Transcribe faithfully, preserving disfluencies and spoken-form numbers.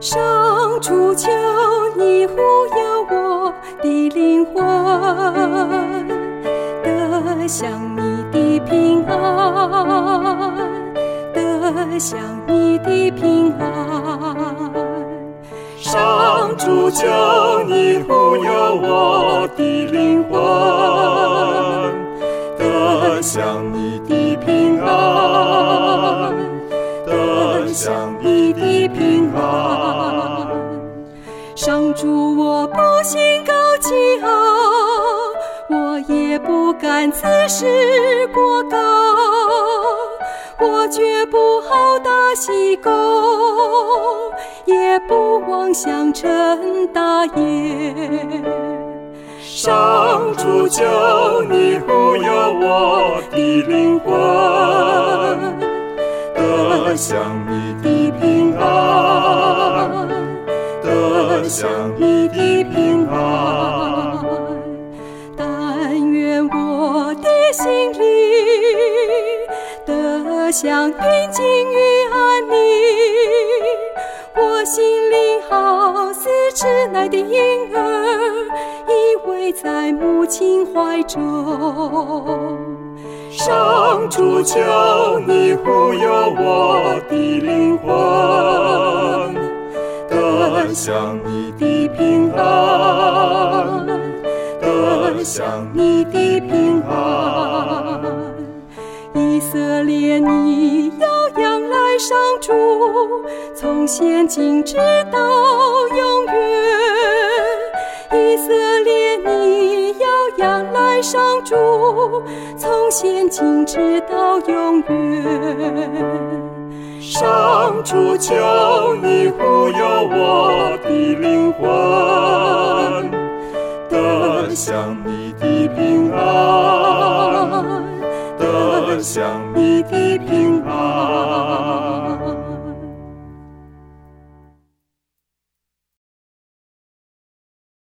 上主，求你护佑我的灵魂，得享你的平安，得享你的平安。上主，求你护佑我的灵魂，得享你的平安，得享你的平安。上主，我不心高气傲，我也不敢自视过高，我绝不好大喜功，也不妄想成大业。上主，求你护佑我的灵魂，得享你的平安，得享你的平安。但愿我的心里得享平静与安宁，我心灵好似稚奶的婴儿，依偎在母亲怀中。上主，求你护佑我的灵魂，得享你的平安，得享你的平安。以色列，你要仰赖上主，从现今直到永远。以色列，你要仰赖上主，从现今直到永远。上主，求你护佑我的灵魂，得享你的平安，得享你的平安。